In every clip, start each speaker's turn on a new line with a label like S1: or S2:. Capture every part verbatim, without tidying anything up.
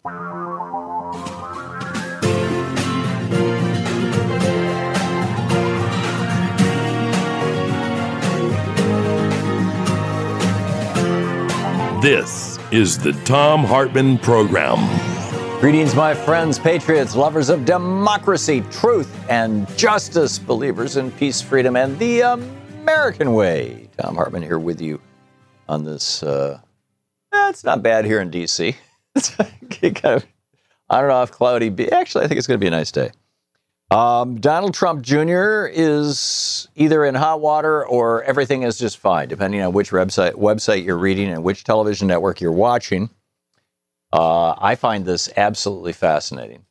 S1: This is the Thom Hartmann Program.
S2: Greetings, my friends, patriots, lovers of democracy, truth, and justice, believers in peace, freedom, and the American way. Thom Hartmann here with you on this. Uh, eh, it's not bad here in D C It's kind of on and off cloudy. Actually, I think it's going to be a nice day. Um, Donald Trump Junior is either in hot water or everything is just fine, depending on which website website you're reading and which television network you're watching. Uh, I find this absolutely fascinating.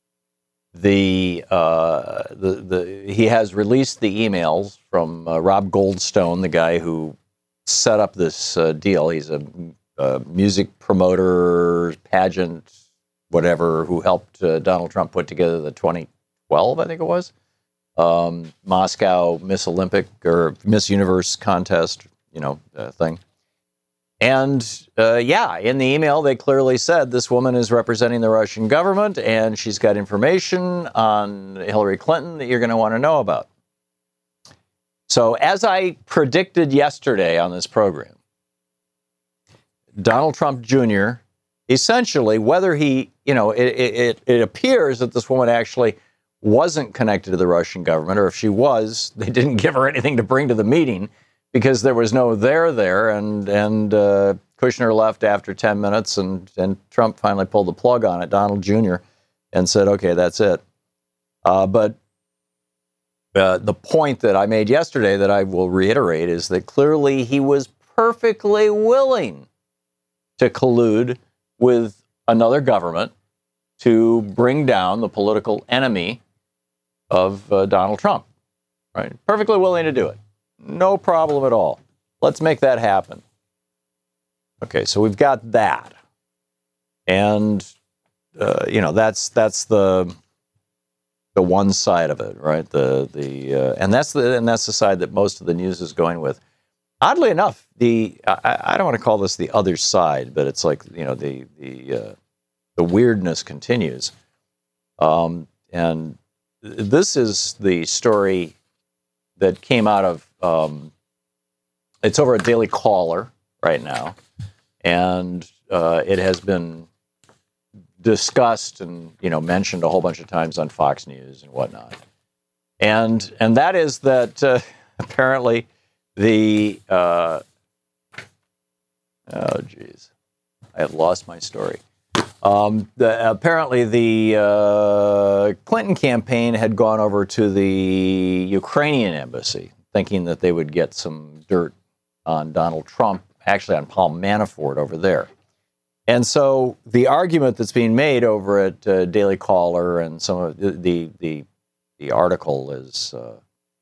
S2: The uh, the the he has released the emails from uh, Rob Goldstone, the guy who set up this uh, deal. He's a, a music promoter, pageant, whatever, who helped uh, Donald Trump put together the twenty twelve, I think it was, um, Moscow Miss Olympic or Miss Universe contest, you know, uh, thing. And uh, yeah, in the email, they clearly said this woman is representing the Russian government and she's got information on Hillary Clinton that you're going to want to know about. So as I predicted yesterday on this program, Donald Trump Junior, essentially, whether he, you know, it, it, it appears that this woman actually wasn't connected to the Russian government, or if she was, they didn't give her anything to bring to the meeting because there was no there there, and and uh, Kushner left after ten minutes, and, and Trump finally pulled the plug on it, Donald Junior, and said, okay, that's it. Uh, but uh, the point that I made yesterday that I will reiterate is that clearly he was perfectly willing to collude with another government to bring down the political enemy of uh, Donald Trump, right? Perfectly willing to do it. No problem at all. Let's make that happen. Okay, so we've got that. And, uh, you know, that's that's the the one side of it, right? The the uh, and that's the and that's the side that most of the news is going with. Oddly enough, the I, I don't want to call this the other side, but it's like, you know, the the uh, the weirdness continues. Um, and this is the story that came out of, um, it's over at Daily Caller right now. And uh, it has been discussed and, you know, mentioned a whole bunch of times on Fox News and whatnot. And, and that is that uh, apparently the, uh, oh, geez, I have lost my story. Um, the, apparently, the uh, Clinton campaign had gone over to the Ukrainian embassy, thinking that they would get some dirt on Donald Trump, actually on Paul Manafort over there. And so the argument that's being made over at uh, Daily Caller and some of the the the, the article is, uh,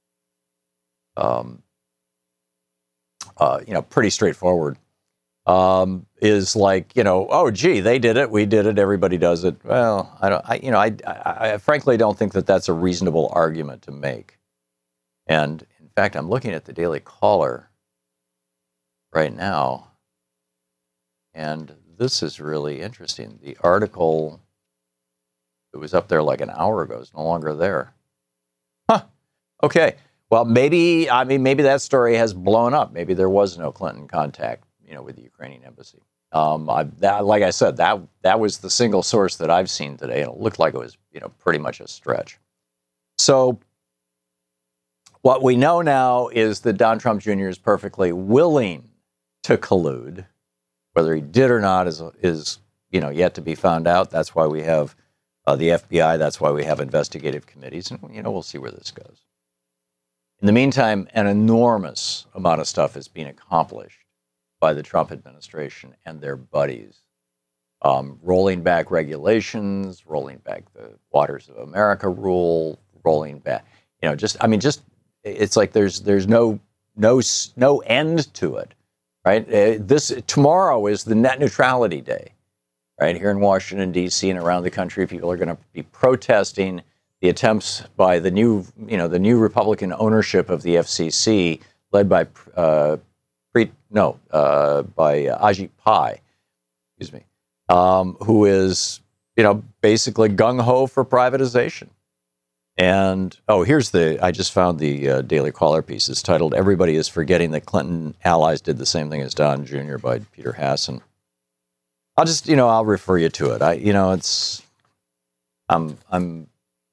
S2: um, uh, you know, pretty straightforward. Um, is like, you know, oh, gee, they did it. We did it. Everybody does it. Well, I don't, I, you know, I, I, I frankly don't think that that's a reasonable argument to make. And in fact, I'm looking at the Daily Caller right now, and this is really interesting. The article that was up there like an hour ago is no longer there. Huh. Okay. Well, maybe, I mean, maybe that story has blown up. Maybe there was no Clinton contact, you know, with the Ukrainian embassy. Um, I, that, like I said, that that was the single source that I've seen today, and it looked like it was, you know, pretty much a stretch. So what we know now is that Don Trump Junior is perfectly willing to collude. Whether he did or not is, is you know, yet to be found out. That's why we have uh, the F B I. That's why we have investigative committees, and, you know, we'll see where this goes. In the meantime, an enormous amount of stuff is being accomplished by the Trump administration and their buddies, um, rolling back regulations, rolling back the Waters of America rule, rolling back, you know, just, I mean, just, it's like there's there's no no no end to it, right? Uh, this tomorrow is the net neutrality day, right? Here in Washington, D C and around the country, people are going to be protesting the attempts by the new, you know, the new Republican ownership of the F C C, led by uh, Pre, no, uh, by uh, Ajit Pai, excuse me, um, who is, you know, basically gung-ho for privatization. And, oh, here's the, I just found the uh, Daily Caller piece. It's titled, "Everybody is Forgetting That Clinton Allies Did the Same Thing as Don Junior" by Peter Hasson. I'll just, you know, I'll refer you to it. I, you know, it's, I'm, I'm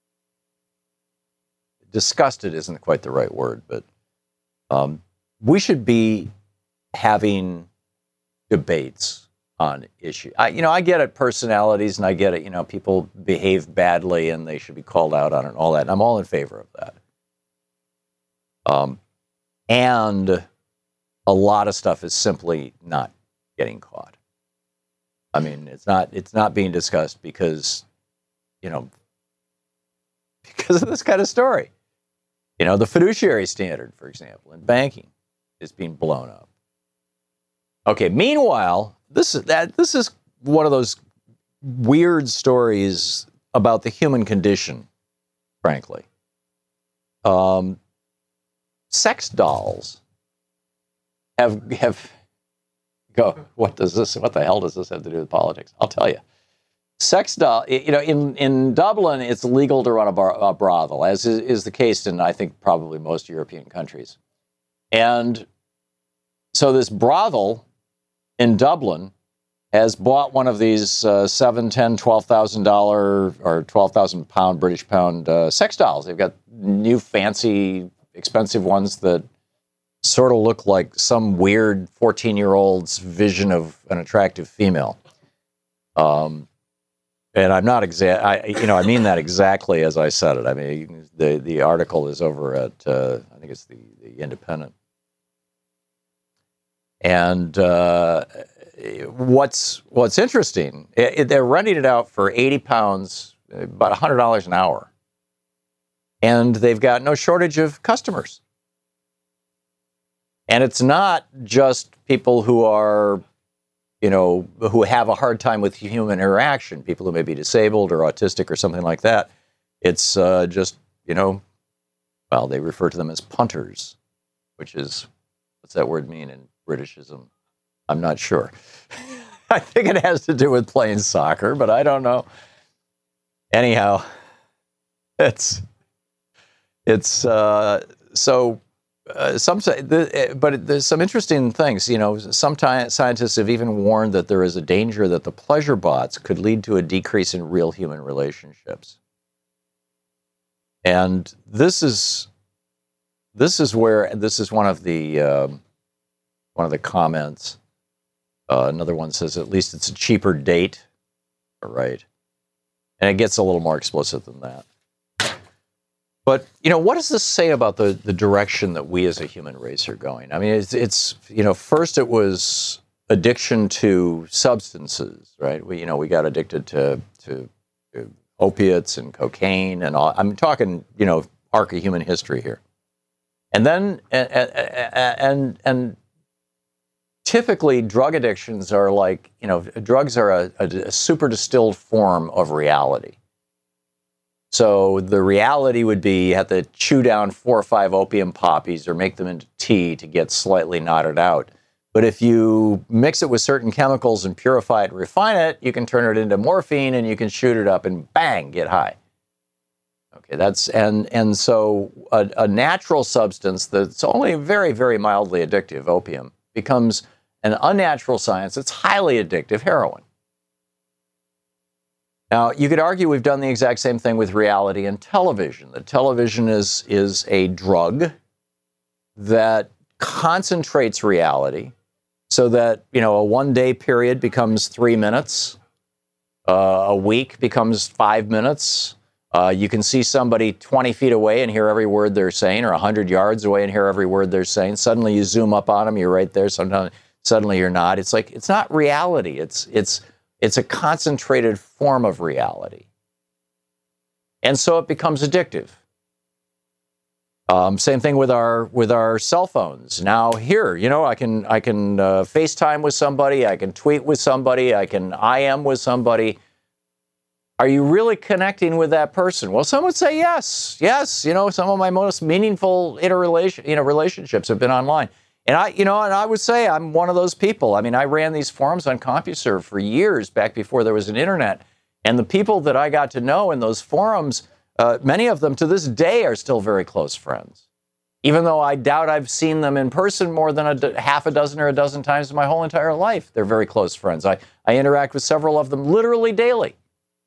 S2: disgusted isn't quite the right word, but um, we should be having debates on issue. I, you know, I get it, personalities, and I get it, you know, people behave badly and they should be called out on it and all that. And I'm all in favor of that. Um, and a lot of stuff is simply not getting caught. I mean, it's not, it's not being discussed because, you know, because of this kind of story. You know, the fiduciary standard, for example, in banking is being blown up. Okay, meanwhile, this is that this is one of those weird stories about the human condition, frankly. Um, sex dolls have have go. What does this? What the hell does this have to do with politics? I'll tell you. Sex doll. You know, in in Dublin, it's legal to run a, bar, a brothel, as is, is the case in I think probably most European countries, and so this brothel in Dublin has bought one of these uh, seven, ten, twelve thousand dollar or twelve thousand pound British pound uh, sex dolls. They've got new, fancy, expensive ones that sort of look like some weird fourteen year old's vision of an attractive female. Um, and I'm not exact. I you know I mean that exactly as I said it. I mean you can, the the article is over at uh, I think it's the, the Independent. And uh, what's what's interesting, it, they're renting it out for eighty pounds, about one hundred dollars an hour. And they've got no shortage of customers. And it's not just people who are, you know, who have a hard time with human interaction, people who may be disabled or autistic or something like that. It's uh, just, you know, well, they refer to them as punters, which is, what's that word mean in Britishism? I'm not sure. I think it has to do with playing soccer, but I don't know. Anyhow, it's it's uh, so uh, some say, the, but there's some interesting things. You know, some t- scientists have even warned that there is a danger that the pleasure bots could lead to a decrease in real human relationships. And this is this is where this is one of the um, one of the comments. Uh, another one says, at least it's a cheaper date. All right. And it gets a little more explicit than that. But, you know, what does this say about the, the direction that we as a human race are going? I mean, it's, it's, you know, first it was addiction to substances, right? We, you know, we got addicted to, to, to opiates and cocaine and all. I'm talking, you know, arc of human history here. And then, and, and, and typically drug addictions are like, you know, drugs are a, a, a super distilled form of reality. So the reality would be you have to chew down four or five opium poppies or make them into tea to get slightly knotted out. But if you mix it with certain chemicals and purify it and refine it, you can turn it into morphine and you can shoot it up and bang, get high. Okay, that's, and, and so a, a natural substance that's only very, very mildly addictive, opium, becomes an unnatural science that's highly addictive, heroin. Now, you could argue we've done the exact same thing with reality and television. That television is, is a drug that concentrates reality so that, you know, a one-day period becomes three minutes, uh, a week becomes five minutes. Uh, you can see somebody twenty feet away and hear every word they're saying, or one hundred yards away and hear every word they're saying. Suddenly you zoom up on them, you're right there. Sometimes, suddenly you're not. It's like, it's not reality. It's, it's, It's a concentrated form of reality. And so it becomes addictive. Um, same thing with our with our cell phones. Now here, you know, I can I can uh, FaceTime with somebody, I can tweet with somebody, I can I M with somebody. Are you really connecting with that person? Well, some would say yes. Yes, you know, some of my most meaningful interrelation, you know, relationships have been online. And I, you know, and I would say I'm one of those people. I mean, I ran these forums on CompuServe for years back before there was an internet. And the people that I got to know in those forums, uh, many of them to this day are still very close friends. Even though I doubt I've seen them in person more than a d- half a dozen or a dozen times in my whole entire life. They're very close friends. I, I interact with several of them literally daily.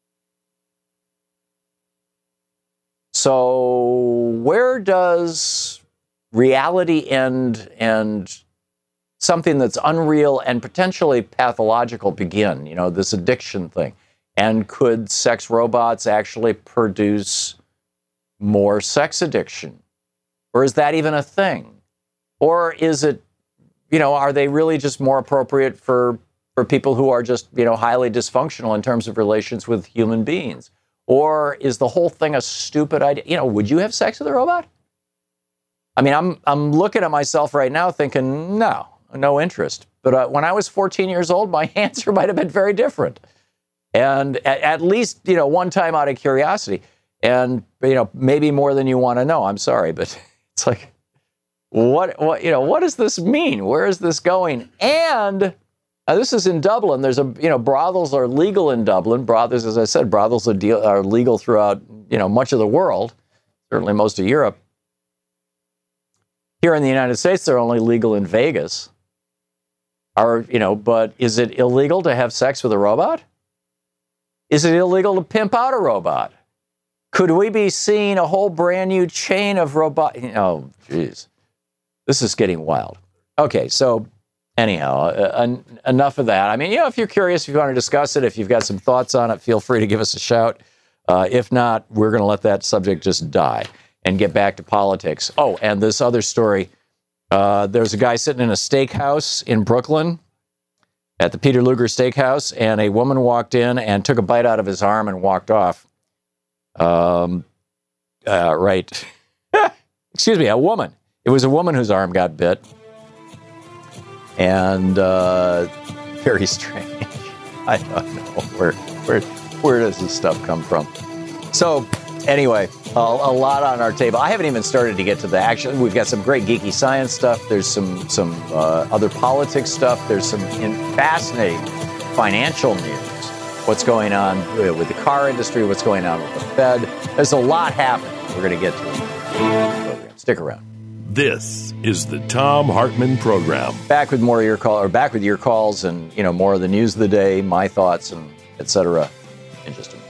S2: So where does reality end and something that's unreal and potentially pathological begin? You know, this addiction thing. And could sex robots actually produce more sex addiction? Or is that even a thing? Or is it, you know, are they really just more appropriate for, for people who are just, you know, highly dysfunctional in terms of relations with human beings? Or is the whole thing a stupid idea? You know, would you have sex with a robot? I mean, I'm I'm looking at myself right now thinking, no, no interest. But uh, when I was fourteen years old, my answer might have been very different. And at, at least, you know, one time out of curiosity. And, you know, maybe more than you want to know. I'm sorry, but it's like, what, what, you know, what does this mean? Where is this going? And uh, this is in Dublin. There's a, you know, brothels are legal in Dublin. Brothels, as I said, brothels are, deal, are legal throughout, you know, much of the world, certainly most of Europe. Here in the United States, they're only legal in Vegas. Are, you know, but is it illegal to have sex with a robot? Is it illegal to pimp out a robot? Could we be seeing a whole brand new chain of robot? Oh, geez. This is getting wild. Okay, so anyhow, uh, en- enough of that. I mean, you know, if you're curious, if you want to discuss it, if you've got some thoughts on it, feel free to give us a shout. Uh, if not, we're going to let that subject just die and get back to politics. Oh, and this other story. Uh, there's a guy sitting in a steakhouse in Brooklyn at the Peter Luger Steakhouse, and a woman walked in and took a bite out of his arm and walked off. Um, uh, right. Excuse me, a woman. It was a woman whose arm got bit. And uh, very strange. I don't know. Where, where, where does this stuff come from? So, anyway, a, a lot on our table. I haven't even started to get to the action. We've got some great geeky science stuff. There's some, some uh, other politics stuff. There's some in fascinating financial news. What's going on with the car industry, what's going on with the Fed. There's a lot happening. We're going to get to it. Stick around.
S1: This is the Thom Hartmann Program.
S2: Back with more of your call, or back with your calls, and you know more of the news of the day, my thoughts, and et cetera. In just a minute.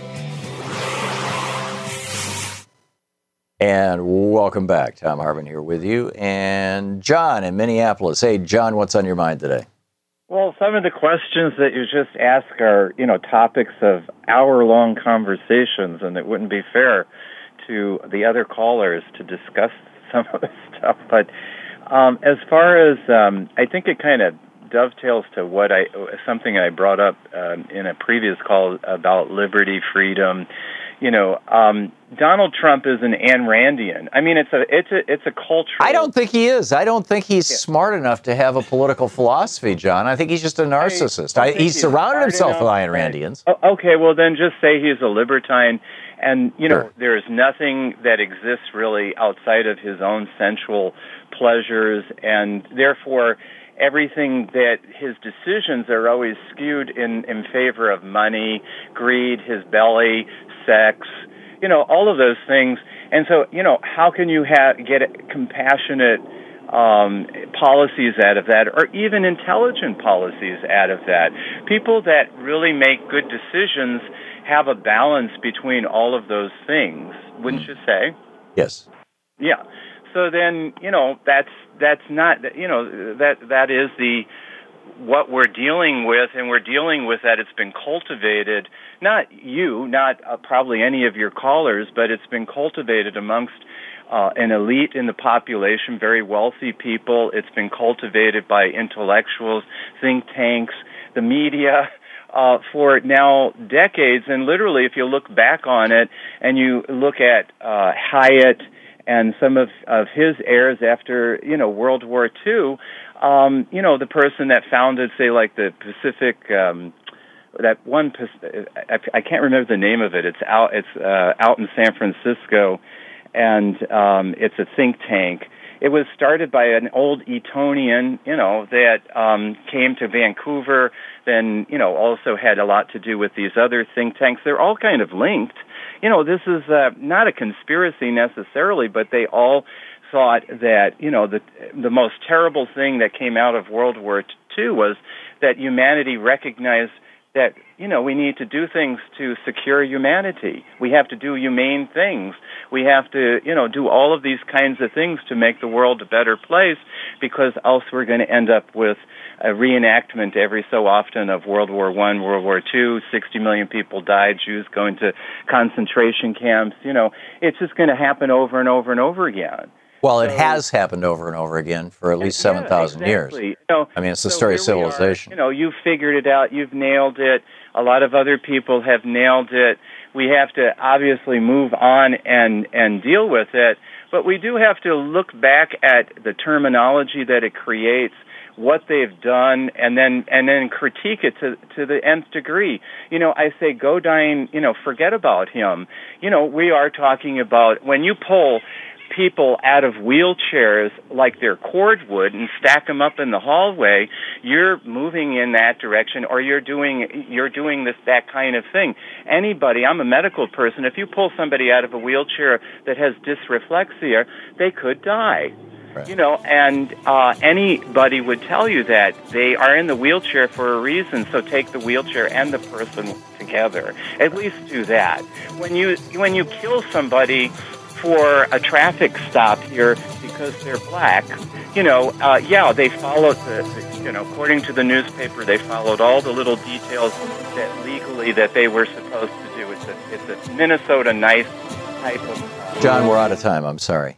S2: And welcome back. Thom Hartmann here with you, and John in Minneapolis. Hey, John, what's on your mind today?
S3: Well, some of the questions that you just ask are, you know, topics of hour-long conversations, and it wouldn't be fair to the other callers to discuss some of this stuff. But um, as far as, um, I think it kind of dovetails to what I, something I brought up um, in a previous call about liberty, freedom. You know, um, Donald Trump is an Ayn Randian. I mean, it's a it's a it's a cultural.
S2: I don't think he is. I don't think he's yeah. smart enough to have a political philosophy, John. I think he's just a narcissist. I, I, he's, he's surrounded himself with Ayn Randians.
S3: Okay, well then just say he's a libertine, and you know sure. there is nothing that exists really outside of his own sensual pleasures, and therefore everything that his decisions are always skewed in in favor of money, greed, his belly, sex, you know, all of those things. And so, you know, how can you ha- get compassionate um, policies out of that, or even intelligent policies out of that? People that really make good decisions have a balance between all of those things, wouldn't mm. you say?
S2: Yes.
S3: Yeah. So then, you know, that's that's not, you know, that that is the what we're dealing with, and we're dealing with that. It's been cultivated, not you, not uh, probably any of your callers, but it's been cultivated amongst uh, an elite in the population, very wealthy people. It's been cultivated by intellectuals, think tanks, the media, uh, for now decades. And literally, if you look back on it and you look at uh, Hyatt and some of, of his heirs after, you know, World War Two, um, you know, the person that founded, say, like the Pacific, um, that one, I, I can't remember the name of it. It's out, it's uh, out in San Francisco, and um, it's a think tank. it was started by an old Etonian, you know, that um, came to Vancouver, then, you know, also had a lot to do with these other think tanks. They're all kind of linked. You know, this is uh, not a conspiracy necessarily, but they all thought that, you know, the the most terrible thing that came out of World War Two was that humanity recognized that, you know, we need to do things to secure humanity. We have to do humane things. We have to, you know, do all of these kinds of things to make the world a better place, because else we're going to end up with a reenactment every so often of World War One, World War Two. sixty million people died, Jews going to concentration camps. You know, it's just going to happen over and over and over again.
S2: Well, it
S3: So-
S2: has happened over and over again for at least seven thousand
S3: Yeah,
S2: years.
S3: exactly. You know,
S2: I mean, it's the
S3: so
S2: story of
S3: here we are.
S2: civilization.
S3: You know, you've figured it out. You've nailed it. A lot of other people have nailed it. We have to obviously move on and, and deal with it. But we do have to look back at the terminology that it creates, what they've done, and then and then critique it to to the nth degree. You know, I say Godin, you know, forget about him. You know, we are talking about when you pull people out of wheelchairs like they're cordwood and stack them up in the hallway, you're moving in that direction, or you're doing you're doing this that kind of thing. Anybody, I'm a medical person, if you pull somebody out of a wheelchair that has dysreflexia, they could die.
S2: Right.
S3: You know, and uh, anybody would tell you that they are in the wheelchair for a reason, so take the wheelchair and the person together. At least do that. When you when you kill somebody for a traffic stop here because they're black, you know, uh, yeah, they followed the, the, you know, according to the newspaper, they followed all the little details that legally that they were supposed to do. It's a, it's a Minnesota nice type of... Uh,
S2: John, we're out of time. I'm sorry.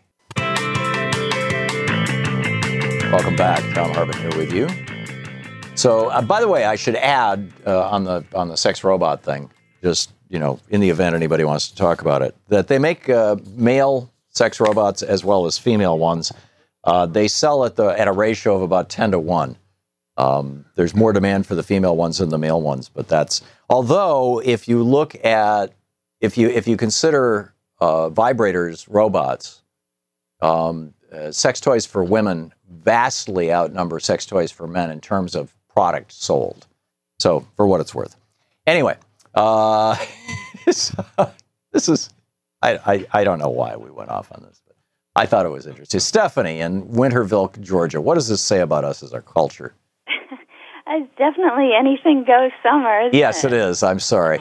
S2: Welcome back. Thom Hartmann here with you. So, uh, by the way, I should add uh, on the on the sex robot thing, just, you know, in the event anybody wants to talk about it, that they make uh, male sex robots as well as female ones. Uh, they sell at the at a ratio of about ten to one. Um, there's more demand for the female ones than the male ones, but that's, although if you look at, if you if you consider uh, vibrators robots, um, uh, sex toys for women vastly outnumber sex toys for men in terms of product sold. So, for what it's worth. Anyway, uh, so, this is, I, I, I don't know why we went off on this, but I thought it was interesting. Stephanie in Winterville, Georgia, what does this say about us as our culture?
S4: It's definitely anything goes summer, isn't
S2: Yes,
S4: it?
S2: it is. I'm sorry.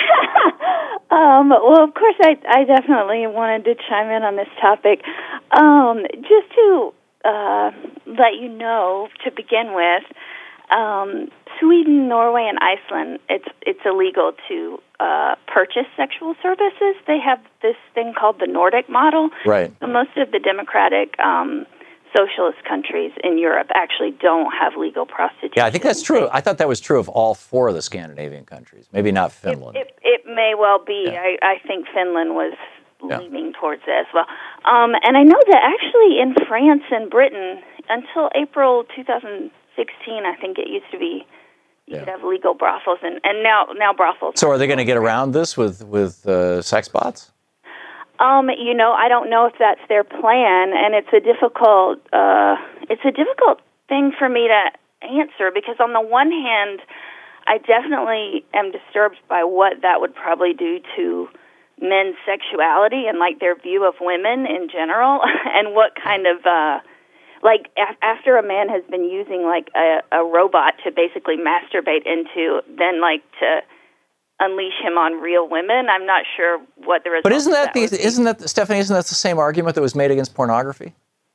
S4: Um, well, of course, I, I definitely wanted to chime in on this topic. Um, just to uh, let you know, to begin with, um, Sweden, Norway, and Iceland, it's it's illegal to uh, purchase sexual services. They have this thing called the Nordic model.
S2: Right.
S4: So most of the democratic um, socialist countries in Europe actually don't have legal prostitution.
S2: Yeah, I think that's true. I thought that was true of all four of the Scandinavian countries. Maybe not Finland.
S4: It, it, it may well be.
S2: Yeah.
S4: I, I think Finland was
S2: Yeah.
S4: leaning towards it as well. Um, and I know that actually in France and Britain, until April two thousand sixteen, I think it used to be, you
S2: Yeah.
S4: could have legal brothels, and, and now now brothels.
S2: So are they going to get around this with, with uh, sex bots?
S4: Um, you know, I don't know if that's their plan, and it's a difficult uh, it's a difficult thing for me to answer, because on the one hand, I definitely am disturbed by what that would probably do to men's sexuality and like their view of women in general, and what kind of uh, like af- after a man has been using like a, a robot to basically masturbate into, then like to unleash him on real women. I'm not sure what the result.
S2: But isn't that,
S4: of
S2: the
S4: would be.
S2: isn't that Stephanie? Isn't that the same argument that was made against pornography?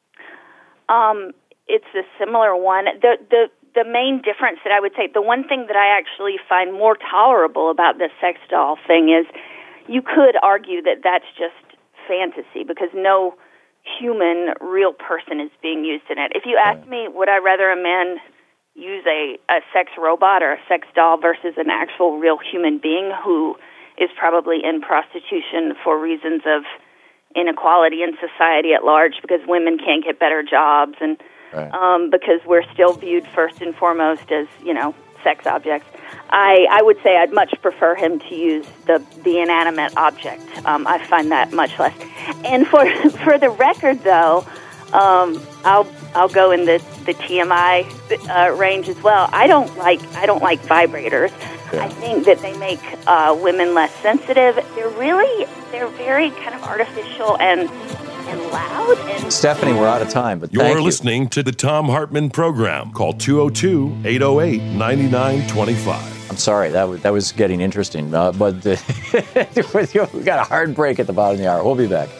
S4: Um, it's a similar one. The the the main difference that I would say, the one thing that I actually find more tolerable about the sex doll thing is, you could argue that that's just fantasy, because no human, real person is being used in it. If you ask me, would I rather a man use a, a sex robot or a sex doll versus an actual real human being who is probably in prostitution for reasons of inequality in society at large, because women can't get better jobs, and
S2: Right.
S4: um, because we're still viewed first and foremost as, you know, sex objects. I, I would say I'd much prefer him to use the, the inanimate object. Um, I find that much less. And for for the record, though, Um, I'll I'll go in the, the T M I uh, range as well. I don't like I don't like vibrators.
S2: Yeah.
S4: I think that they make uh, women less sensitive. They're really they're very kind of artificial and and loud. And
S2: Stephanie, we're out of time, but
S1: You're
S2: thank you.
S1: listening to the Tom Hartman Program. Call two oh two, eight oh eight, nine nine two five.
S2: I'm sorry, that was, that was getting interesting, uh, but uh, we got a hard break at the bottom of the hour. We'll be back.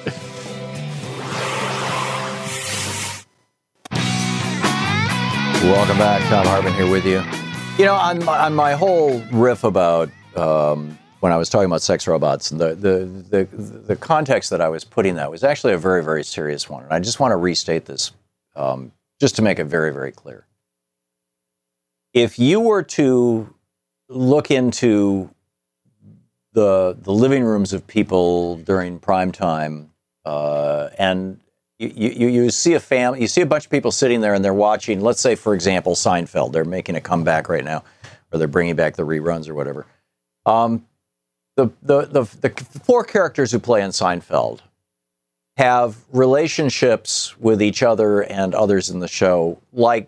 S2: Welcome back. Tom Hartman here with you. You know, on my, on my whole riff about um, when I was talking about sex robots, and the, the the the context that I was putting that was actually a very, very serious one. And I just want to restate this um, just to make it very, very clear. If you were to look into the the living rooms of people during prime time, uh, and you, you you see a family, you see a bunch of people sitting there and they're watching. Let's say, for example, Seinfeld. They're making a comeback right now, or they're bringing back the reruns or whatever. Um, the, the the the four characters who play in Seinfeld have relationships with each other and others in the show like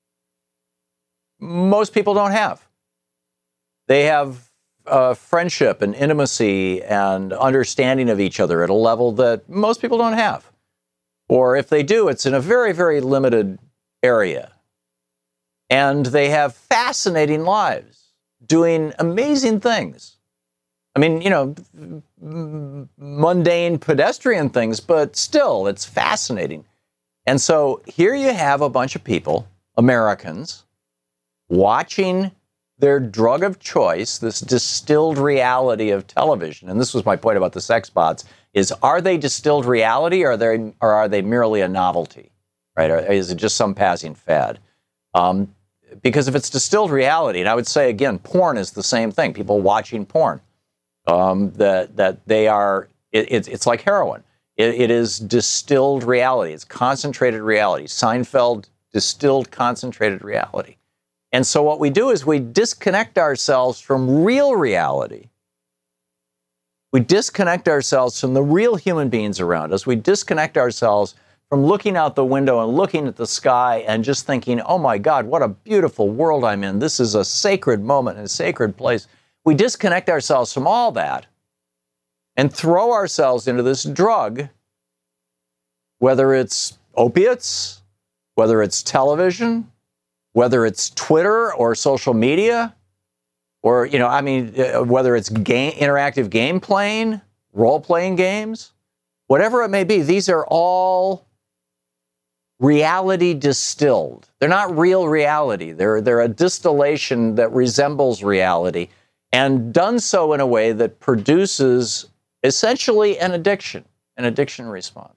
S2: most people don't have. They have uh, friendship and intimacy and understanding of each other at a level that most people don't have. Or if they do, it's in a very, very limited area. And they have fascinating lives, doing amazing things. I mean, you know, m- mundane pedestrian things, but still, it's fascinating. And so here you have a bunch of people, Americans, watching their drug of choice, this distilled reality of television. And this was my point about the sex bots, is are they distilled reality, or are they, or are they merely a novelty, right? Or is it just some passing fad? Um, because if it's distilled reality, and I would say, again, porn is the same thing, people watching porn, um, that, that they are, it, it's, it's like heroin. It, it is distilled reality. It's concentrated reality. Seinfeld distilled concentrated reality. And so what we do is we disconnect ourselves from real reality. We disconnect ourselves from the real human beings around us. We disconnect ourselves from looking out the window and looking at the sky and just thinking, oh my God, what a beautiful world I'm in. This is a sacred moment and a sacred place. We disconnect ourselves from all that and throw ourselves into this drug, whether it's opiates, whether it's television, whether it's Twitter or social media, or, you know, I mean, uh, whether it's game, interactive game playing, role-playing games, whatever it may be, these are all reality distilled. They're not real reality. They're, they're a distillation that resembles reality, and done so in a way that produces essentially an addiction, an addiction response.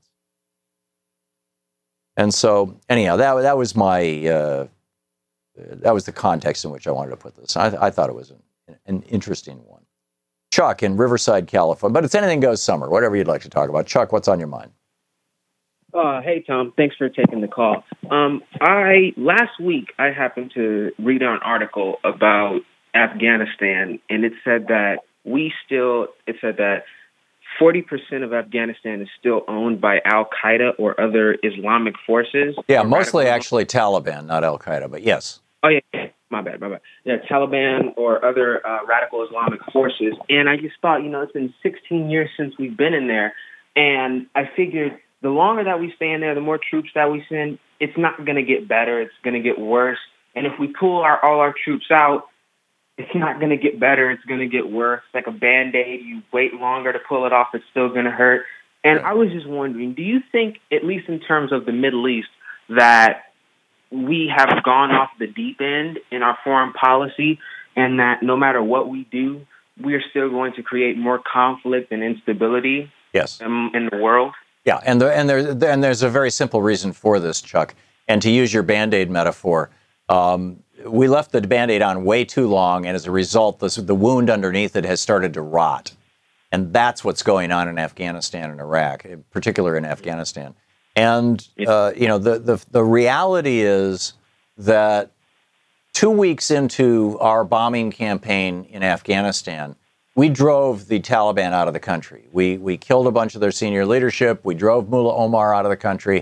S2: And so, anyhow, that, that was my... Uh, That was the context in which I wanted to put this. I, I thought it was an, an interesting one. Chuck in Riverside, California. But it's Anything Goes Summer, whatever you'd like to talk about. Chuck, what's on your mind?
S5: Uh, hey, Tom. Thanks for taking the call. Um, I last week, I happened to read an article about Afghanistan, and it said that we still, it said that forty percent of Afghanistan is still owned by Al-Qaeda or other Islamic forces.
S2: Yeah, mostly actually Taliban, not Al-Qaeda, but yes.
S5: Oh, yeah, my bad, my bad. Yeah, Taliban or other uh, radical Islamic forces. And I just thought, you know, it's been sixteen years since we've been in there. And I figured the longer that we stay in there, the more troops that we send, it's not going to get better. It's going to get worse. And if we pull our, all our troops out, it's not going to get better. It's going to get worse. It's like a Band-Aid. You wait longer to pull it off, it's still going to hurt. And I was just wondering, do you think, at least in terms of the Middle East, that we have gone off the deep end in our foreign policy, and that no matter what we do, we are still going to create more conflict and instability
S2: yes.
S5: in, in the world?
S2: Yeah, and, the, and, there, and there's a very simple reason for this, Chuck. And to use your Band-Aid metaphor, um, we left the Band-Aid on way too long, and as a result, the, the wound underneath it has started to rot. And that's what's going on in Afghanistan and Iraq, in particular in Afghanistan. And, uh, you know, the, the, the reality is that two weeks into our bombing campaign in Afghanistan, we drove the Taliban out of the country. We, we killed a bunch of their senior leadership. We drove Mullah Omar out of the country.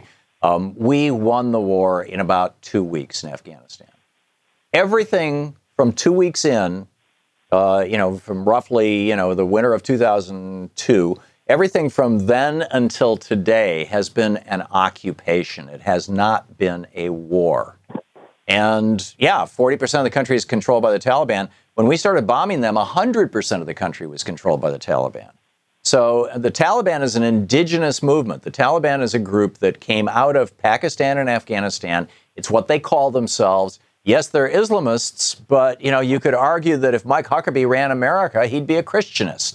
S2: Um, we won the war in about two weeks in Afghanistan. Everything from two weeks in, uh, you know, from roughly, you know, the winter of two thousand two, everything from then until today has been an occupation. It has not been a war. And yeah, forty percent of the country is controlled by the Taliban. When we started bombing them, one hundred percent of the country was controlled by the Taliban. So the Taliban is an indigenous movement. The Taliban is a group that came out of Pakistan and Afghanistan. It's what they call themselves. Yes, they're Islamists, but, you know, you could argue that if Mike Huckabee ran America, he'd be a Christianist.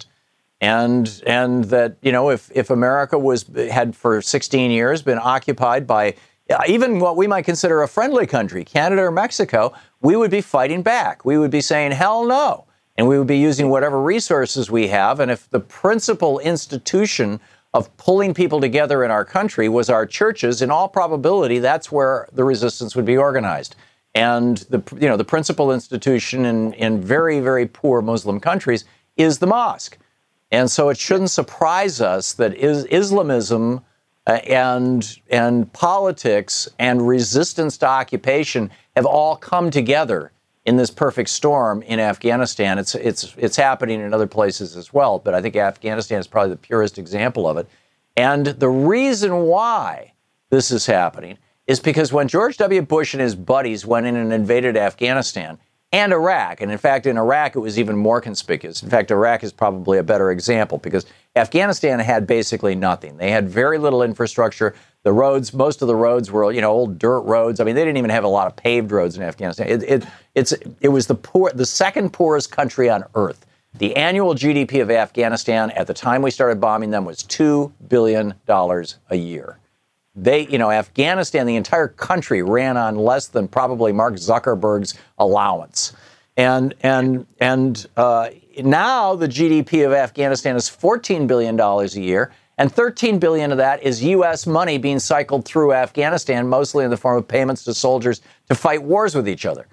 S2: And and that, you know, if, if America was had for sixteen years been occupied by even what we might consider a friendly country, Canada or Mexico, we would be fighting back. We would be saying, hell no. And we would be using whatever resources we have. And if the principal institution of pulling people together in our country was our churches, in all probability, that's where the resistance would be organized. And the you know the principal institution in, in very, very poor Muslim countries is the mosque. And so it shouldn't surprise us that is, Islamism uh, and and politics and resistance to occupation have all come together in this perfect storm in Afghanistan. It's it's it's happening in other places as well, but I think Afghanistan is probably the purest example of it. And the reason why this is happening is because when George W. Bush and his buddies went in and invaded Afghanistan and Iraq, and in fact in Iraq it was even more conspicuous. In fact, Iraq is probably a better example because Afghanistan had basically nothing. They had very little infrastructure. The roads, most of the roads were, you know, old dirt roads. I mean, they didn't even have a lot of paved roads in Afghanistan. It, it, it's, it was the poor, the second poorest country on earth. The annual G D P of Afghanistan at the time we started bombing them was two billion dollars a year. They, you know, Afghanistan, the entire country ran on less than probably Mark Zuckerberg's allowance. And, and, and uh, now the G D P of Afghanistan is fourteen billion dollars a year. And thirteen billion dollars of that is U S money being cycled through Afghanistan, mostly in the form of payments to soldiers to fight wars with each other.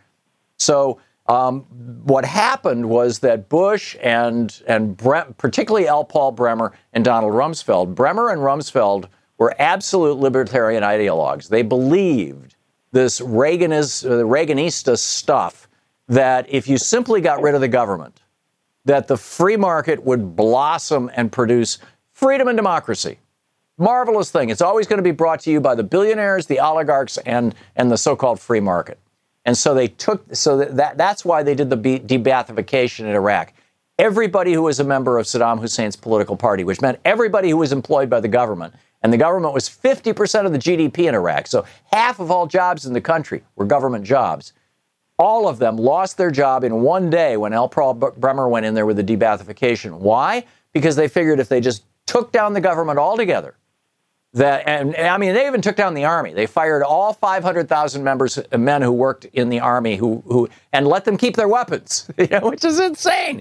S2: So um, what happened was that Bush and, and Bre- particularly L. Paul Bremer and Donald Rumsfeld, Bremer and Rumsfeld were absolute libertarian ideologues. They believed this Reaganist, uh, Reaganista stuff that if you simply got rid of the government, that the free market would blossom and produce freedom and democracy. Marvelous thing. It's always going to be brought to you by the billionaires, the oligarchs, and, and the so-called free market. And so they took, so that, that's why they did the de-Baathification in Iraq. Everybody who was a member of Saddam Hussein's political party, which meant everybody who was employed by the government, and the government was fifty percent of the G D P in Iraq. So half of all jobs in the country were government jobs. All of them lost their job in one day when L. Paul Bremer went in there with the de-Baathification. Why? Because they figured if they just took down the government altogether, that, and, and I mean, they even took down the army. They fired all five hundred thousand members, men who worked in the army, who, who and let them keep their weapons, you know, which is insane.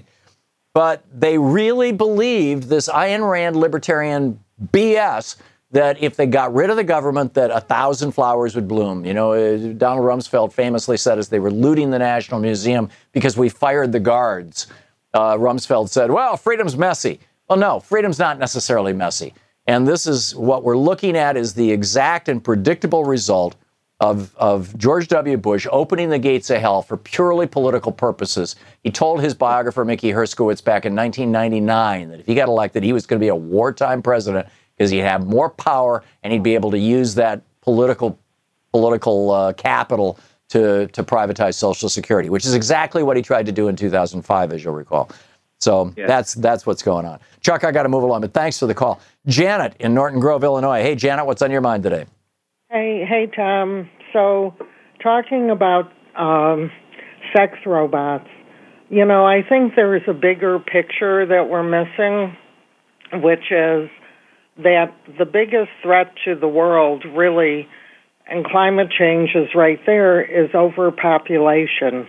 S2: But they really believed this Ayn Rand libertarian B S that if they got rid of the government, that a thousand flowers would bloom. You know, Donald Rumsfeld famously said as they were looting the National Museum because we fired the guards, uh, Rumsfeld said, well, freedom's messy. Well, no, freedom's not necessarily messy. And this is what we're looking at is the exact and predictable result of, of George W. Bush opening the gates of hell for purely political purposes. He told his biographer, Mickey Herskowitz, back in nineteen ninety-nine that if he got elected, he was going to be a wartime president because he'd have more power and he'd be able to use that political political uh, capital to, to privatize Social Security, which is exactly what he tried to do in two thousand five, as you'll recall. So yeah. that's that's what's going on. Chuck, I got to move along, but thanks for the call. Janet in Norton Grove, Illinois. Hey, Janet, what's on your mind today?
S6: Hey, hey, Tom. So talking about um, sex robots, you know, I think there is a bigger picture that we're missing, which is that the biggest threat to the world, really, and climate change is right there, is overpopulation.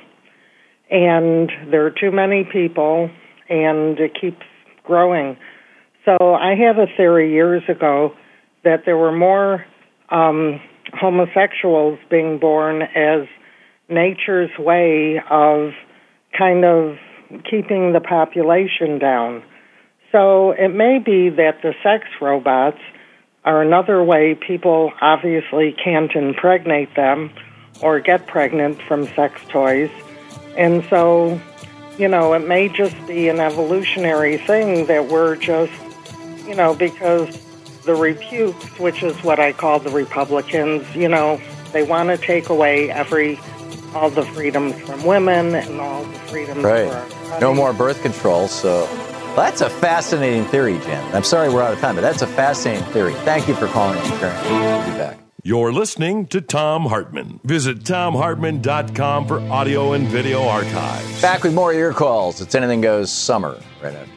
S6: And there are too many people, and it keeps growing. So I had a theory years ago that there were more um, homosexuals being born as nature's way of kind of keeping the population down. So it may be that the sex robots are another way people obviously can't impregnate them or get pregnant from sex toys. And so, you know, it may just be an evolutionary thing that we're just, you know, because the reputes, which is what I call the Republicans, you know, they want to take away every, all the freedoms from women and all the freedoms
S2: right.
S6: for our bodies.
S2: No more birth control, so... Well, that's a fascinating theory, Jen. I'm sorry we're out of time, but that's a fascinating theory. Thank you for calling and sharing. We'll be back.
S1: You're listening to Thom Hartmann. Visit Thom Hartmann dot com for audio and video archives.
S2: Back with more of your calls. It's Anything Goes Summer right after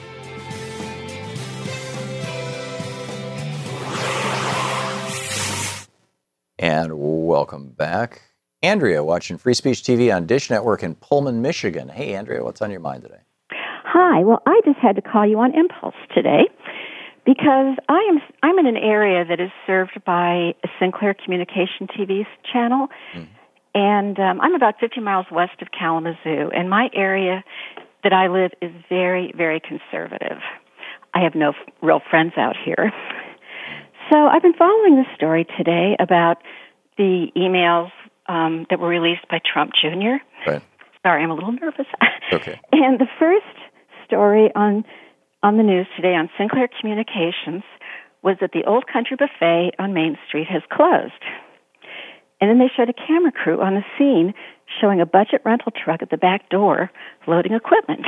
S2: this. And welcome back. Andrea, watching Free Speech T V on Dish Network in Pullman, Michigan. Hey, Andrea, what's on your mind today?
S7: Hi. Well, I just had to call you on impulse today because I am I'm in an area that is served by a Sinclair Communication T V channel, mm. and um, I'm about fifty miles west of Kalamazoo, and my area that I live is very, very conservative. I have no f- real friends out here. So I've been following this story today about the emails um, that were released by Trump Junior
S2: Right.
S7: Sorry, I'm a little nervous.
S2: Okay.
S7: And the first story on on the news today on Sinclair Communications was that the Old Country Buffet on Main Street has closed. And then they showed a camera crew on the scene showing a budget rental truck at the back door loading equipment.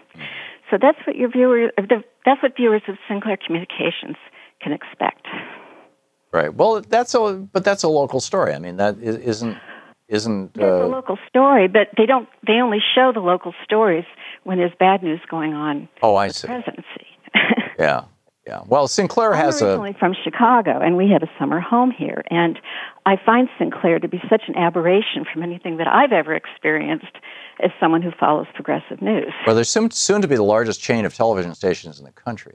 S7: So that's what your viewers, that's what viewers of Sinclair Communications can expect.
S2: Right. Well, that's a but that's a local story. I mean, that isn't isn't.
S7: Uh, it's a local story, but they don't. They only show the local stories when there's bad news going on.
S2: Oh, I
S7: with
S2: see.
S7: The presidency.
S2: Yeah, yeah. Well, Sinclair has
S7: I'm originally
S2: a.
S7: from Chicago, and we have a summer home here, and I find Sinclair to be such an aberration from anything that I've ever experienced as someone who follows progressive news.
S2: Well, they're soon soon to be the largest chain of television stations in the country.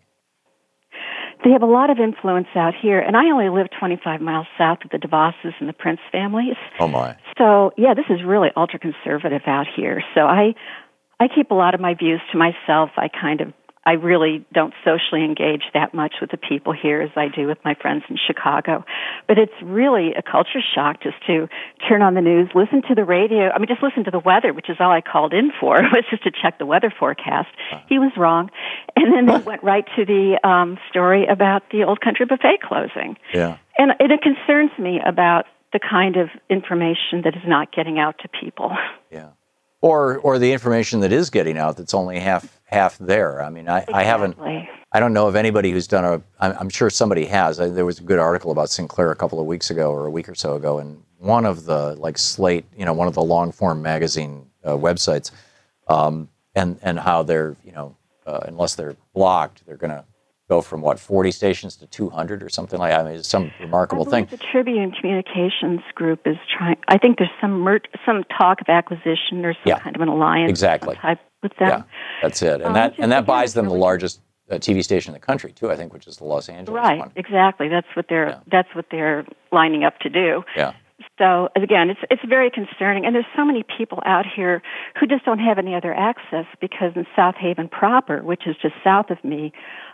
S7: They have a lot of influence out here, and I only live twenty-five miles south of the DeVosses and the Prince families.
S2: Oh, my.
S7: So, yeah, this is really ultra-conservative out here. So I I keep a lot of my views to myself. I kind of, I really don't socially engage that much with the people here as I do with my friends in Chicago. But it's really a culture shock just to turn on the news, listen to the radio. I mean, just listen to the weather, which is all I called in for, was just to check the weather forecast. He was wrong. And then they went right to the um, story about the Old Country Buffet closing.
S2: Yeah.
S7: And it, it concerns me about the kind of information that is not getting out to people.
S2: Yeah. Or or the information that is getting out that's only half half there. I mean, I,
S7: Exactly.
S2: I haven't, I don't know of anybody who's done a, I'm, I'm sure somebody has. I, there was a good article about Sinclair a couple of weeks ago or a week or so ago, and one of the, like Slate, you know, one of the long-form magazine uh, websites, um, and, and how they're, you know, uh, unless they're blocked, they're going to go from, what, forty stations to two hundred or something like that. I mean, it's some remarkable
S7: I
S2: thing.
S7: believe the Tribune Communications Group is trying, I think there's some mer- some talk of acquisition or some
S2: Yeah,
S7: kind of an alliance
S2: exactly.
S7: type with them.
S2: Yeah, that's it. And
S7: Um,
S2: that
S7: just
S2: and that
S7: again,
S2: buys them the
S7: really-
S2: largest uh, T V station in the country, too, I think, which is the Los Angeles
S7: Right,
S2: one.
S7: exactly. That's what they're
S2: Yeah.
S7: that's what they're lining up to do.
S2: Yeah.
S7: So again, it's it's very concerning, and there's so many people out here who just don't have any other access because in South Haven proper, which is just south of me,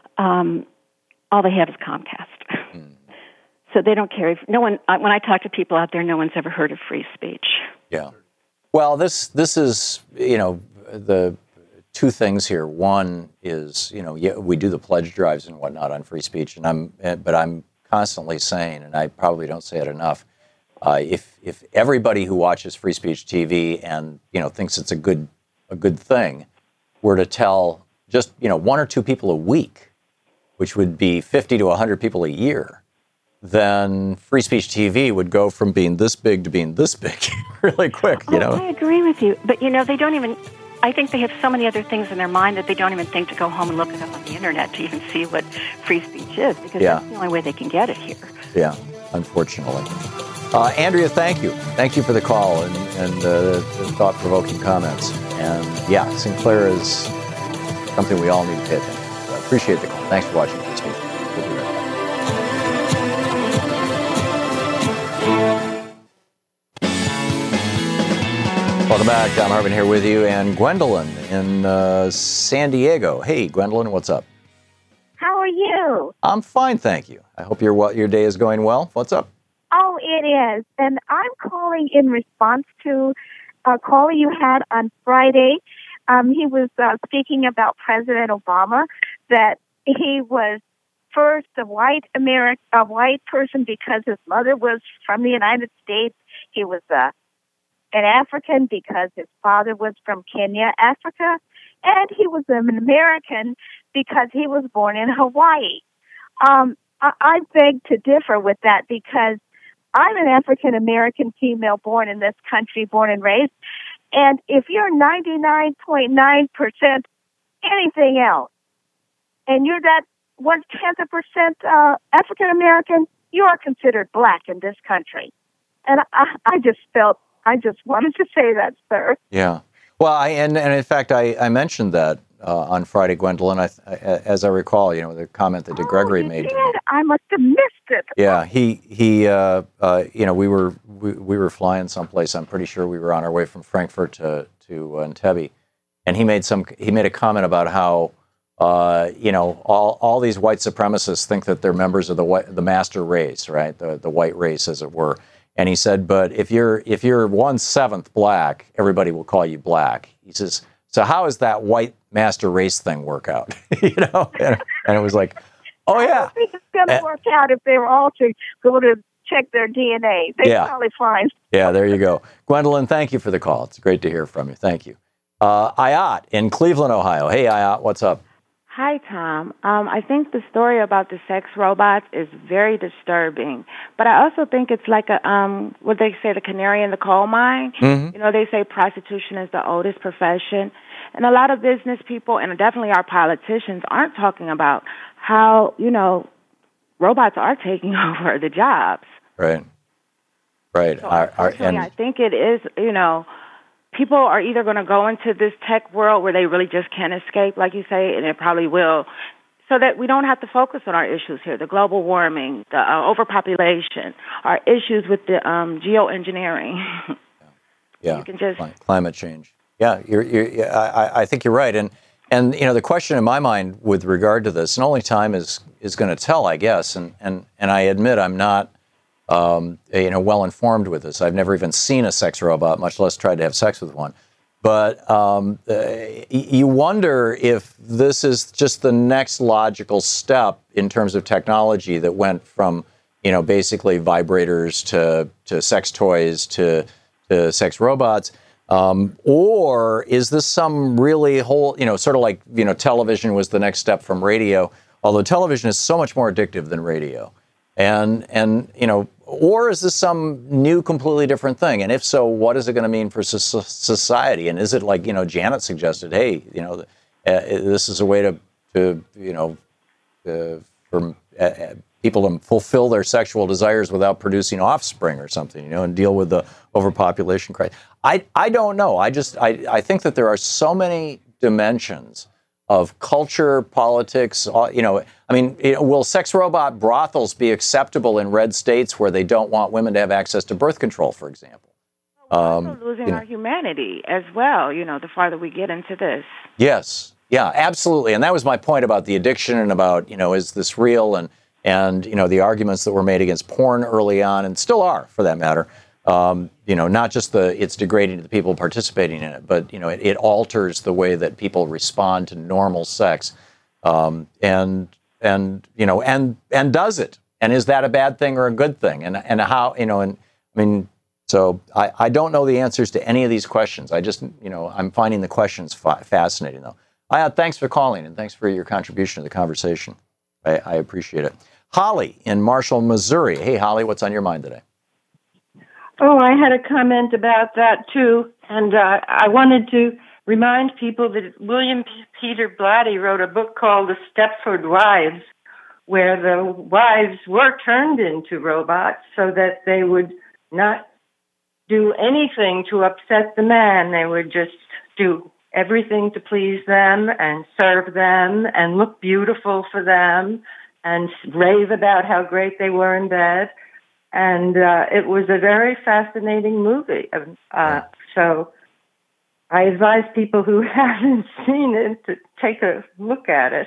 S7: um, all they have is Comcast.
S2: Mm.
S7: So they don't carry. No one. When I talk to people out there, no one's ever heard of free speech.
S2: Yeah. Well, this this is, you know, the two things here. One is, you know, yeah, we do the pledge drives and whatnot on free speech, and I'm, but I'm constantly saying, and I probably don't say it enough, uh, if if everybody who watches free speech T V and, you know, thinks it's a good a good thing were to tell just, you know, one or two people a week, which would be fifty to one hundred people a year, then free speech T V would go from being this big to being this big really quick, you know?
S7: Oh, I agree with you. But, you know, they don't even, I think they have so many other things in their mind that they don't even think to go home and look it up on the internet to even see what free speech is, because
S2: Yeah.
S7: that's the only way they can get it here.
S2: Yeah, unfortunately. Uh, Andrea, thank you. Thank you for the call and, and uh, the thought-provoking comments. And, yeah, Sinclair is something we all need to pay attention to. So I appreciate the call. Thanks for watching Free Speech. We'll be right back. Welcome back. Thom Hartmann here with you, and Gwendolyn in uh, San Diego. Hey, Gwendolyn, what's up?
S8: How are you?
S2: I'm fine, thank you. I hope your what your day is going well. What's up?
S8: Oh, it is. And I'm calling in response to a caller you had on Friday. Um, he was uh, speaking about President Obama, that he was first a white Ameri- a white person because his mother was from the United States. He was uh, an African because his father was from Kenya, Africa. And he was an American because he was born in Hawaii. Um, I, I beg to differ with that because I'm an African-American female born in this country, born and raised. And if you're ninety-nine point nine percent anything else, and you're that one-tenth of a percent uh, African-American, you are considered black in this country. And I, I just felt, I just wanted to say that, sir.
S2: Yeah. Well, I, and, and in fact, I, I mentioned that uh, on Friday, Gwendolyn. I, I, as I recall, you know, the comment that
S8: Oh,
S2: Gregory
S8: you
S2: made.
S8: did? I must have missed it.
S2: Yeah, he he. Uh, uh, you know, we were we, we were flying someplace. I'm pretty sure we were on our way from Frankfurt to to uh, Entebbe, and he made some. He made a comment about how uh, you know all all these white supremacists think that they're members of the white, the master race, right? The the white race, as it were. And he said, but if you're if you're one seventh black, everybody will call you black. He says, so how does that white master race thing work out? you know, and, and it was like, oh yeah,
S8: I don't think it's going to
S2: uh,
S8: work out if they were all to go to check their D N A. They'd
S2: Yeah.
S8: probably find.
S2: yeah. There you go, Gwendolyn. Thank you for the call. It's great to hear from you. Thank you, uh, Ayat in Cleveland, Ohio. Hey, Ayat, what's up?
S9: Hi, Tom. Um, I think the story about the sex robots is very disturbing, but I also think it's like a um, what they say, the canary in the coal mine.
S2: Mm-hmm.
S9: You know, they say prostitution is the oldest profession, and a lot of business people, and definitely our politicians, aren't talking about how, you know, robots are taking over the jobs.
S2: Right, right.
S9: So
S2: Our- our-
S9: unfortunately,
S2: and
S9: I think it is, you know, people are either going to go into this tech world where they really just can't escape, like you say, and it probably will, so that we don't have to focus on our issues here, the global warming, the uh, overpopulation, our issues with the um, geoengineering.
S2: yeah,
S9: You can just-
S2: cli- climate change. Yeah, you're, you're, yeah, I, I think you're right. And and you know, the question in my mind with regard to this, and only time is is going to tell, I guess. And and and I admit I'm not. Um, you know, well informed with this. I've never even seen a sex robot, much less tried to have sex with one. But um, uh, you wonder if this is just the next logical step in terms of technology that went from, you know, basically vibrators to to sex toys to to sex robots. Um, or is this some really whole, you know, sort of like, you know, television was the next step from radio, although television is so much more addictive than radio. And, and you know, or is this some new, completely different thing? And if so, what is it going to mean for so- society? And is it like, you know, Janet suggested, hey, you know, uh, this is a way to, to you know, uh, for uh, people to fulfill their sexual desires without producing offspring or something, you know, and deal with the overpopulation crisis. I, I don't know. I just, I, I think that there are so many dimensions of culture, politics, you know, I mean, will sex robot brothels be acceptable in red states where they don't want women to have access to birth control, for example?
S9: We're
S2: Um,
S9: also losing
S2: you know.
S9: our humanity as well, you know, the farther we get into this.
S2: Yes, yeah, absolutely. And that was my point about the addiction and about, you know, is this real? And, and you know, the arguments that were made against porn early on, and still are, for that matter. Um, you know, not just the it's degrading to the people participating in it, but, you know, it, it alters the way that people respond to normal sex. Um, and, and, you know, and, and does it? And is that a bad thing or a good thing? And, and how, you know, and I mean, so I, I don't know the answers to any of these questions. I just, you know, I'm finding the questions fa- fascinating, though. Ayat, thanks for calling, and thanks for your contribution to the conversation. I, I appreciate it. Holly in Marshall, Missouri. Hey, Holly, what's on your mind today?
S10: Oh, I had a comment about that, too. And uh, I wanted to remind people that William P- Peter Blatty wrote a book called The Stepford Wives, where the wives were turned into robots so that they would not do anything to upset the man. They would just do everything to please them and serve them and look beautiful for them and rave about how great they were in bed. And uh, it was a very fascinating movie. Uh, so I advise people who haven't seen it to take a look at it.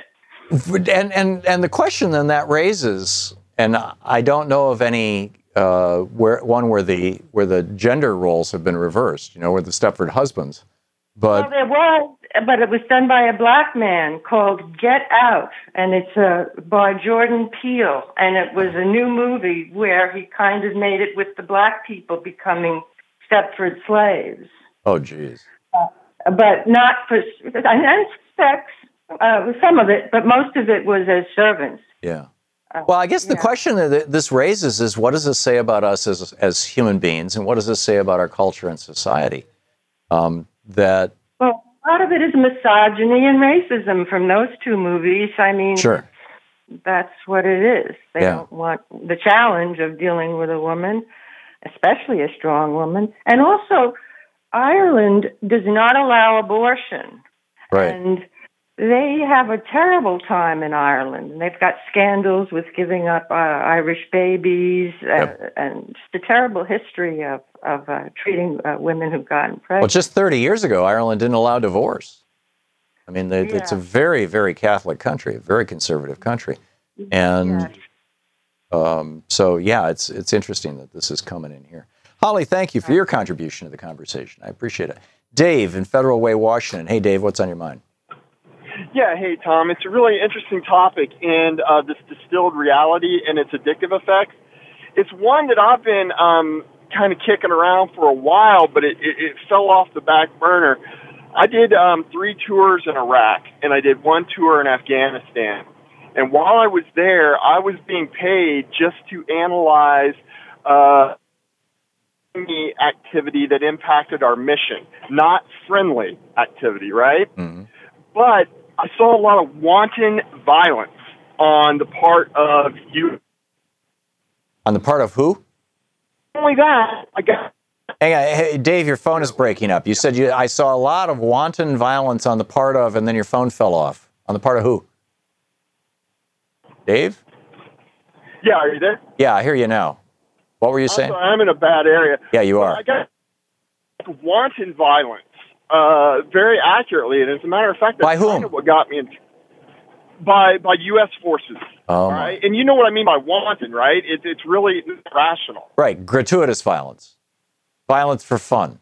S2: And and and the question then that raises, and I don't know of any uh, where one where the where the gender roles have been reversed. You know, where the Stepford husbands. But
S10: well, there was, but it was done by a black man called Get Out, and it's uh, by Jordan Peele, and it was a new movie where he kind of made it with the black people becoming Stepford slaves.
S2: Oh, geez.
S10: Uh, but not for and sex, uh, some of it, but most of it was as servants.
S2: Yeah. Well, I guess the
S10: yeah.
S2: question that this raises is, what does this say about us as as human beings, and what does this say about our culture and society? Um, that
S10: well, a lot of it is misogyny and racism from those two movies. I mean,
S2: sure,
S10: that's what it is. They
S2: yeah.
S10: don't want the challenge of dealing with a woman, especially a strong woman, and also Ireland does not allow abortion,
S2: right?
S10: And they have a terrible time in Ireland. And they've got scandals with giving up uh, Irish babies, uh,
S2: yep.
S10: and just a terrible history of, of uh, treating uh, women who've gotten pregnant.
S2: Well, just thirty years ago, Ireland didn't allow divorce. I mean, they, yeah. it's a very, very Catholic country, a very conservative country. And
S10: yeah.
S2: um, so, yeah, it's it's interesting that this is coming in here. Holly, thank you for your contribution to the conversation. I appreciate it. Dave in Federal Way, Washington. Hey, Dave, what's on your mind?
S11: Yeah, hey, Tom. It's a really interesting topic, and uh, this distilled reality and its addictive effects. It's one that I've been um, kind of kicking around for a while, but it, it, it fell off the back burner. I did um, three tours in Iraq, and I did one tour in Afghanistan. And while I was there, I was being paid just to analyze uh, any activity that impacted our mission, not friendly activity, right?
S2: Mm-hmm.
S11: But I saw a lot of wanton violence on the part of you.
S2: On the part of who?
S11: Not only that, I got.
S2: Hang on, hey, Dave, your phone is breaking up. You said you. I saw a lot of wanton violence on the part of, and then your phone fell off. On the part of who? Dave?
S11: Yeah, are you there?
S2: Yeah, I hear you now. What were you
S11: I'm
S2: saying?
S11: sorry, I'm in a bad area.
S2: Yeah, you are.
S11: I got wanton violence. Uh, very accurately, and as a matter of fact, that's
S2: by whom?
S11: Kind of what got me into by by U S forces.
S2: Oh,
S11: right, and you know what I mean by wanton, right? It's it's really irrational.
S2: Right, gratuitous violence, violence for fun.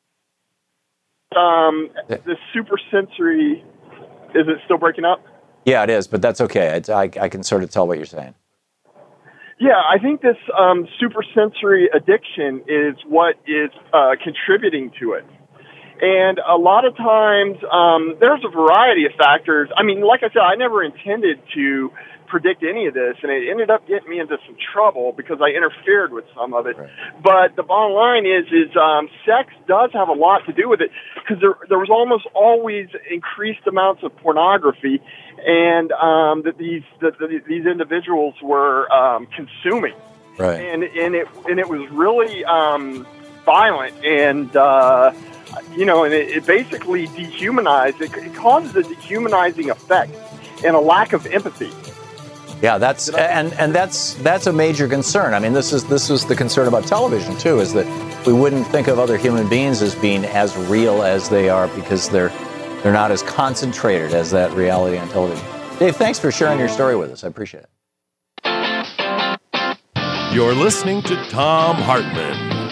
S11: Um, the supersensory, is it still breaking up?
S2: Yeah, it is, but that's okay. I, I, I can sort of tell what you're saying.
S11: Yeah, I think this um, supersensory addiction is what is uh, contributing to it. And a lot of times, um, there's a variety of factors. I mean, like I said, I never intended to predict any of this, and it ended up getting me into some trouble because I interfered with some of it.
S2: Right.
S11: But the bottom line is, is um, sex does have a lot to do with it because there, there was almost always increased amounts of pornography, and um, that these that the, these individuals were um, consuming.
S2: Right.
S11: And and it and it was really um, violent and. Uh, You know, and it, it basically dehumanized. It, it causes a dehumanizing effect and a lack of empathy.
S2: Yeah, that's and and that's that's a major concern. I mean, this is this is the concern about television too, is that we wouldn't think of other human beings as being as real as they are because they're they're not as concentrated as that reality on television. Dave, thanks for sharing your story with us. I appreciate it.
S1: You're listening to Thom Hartmann.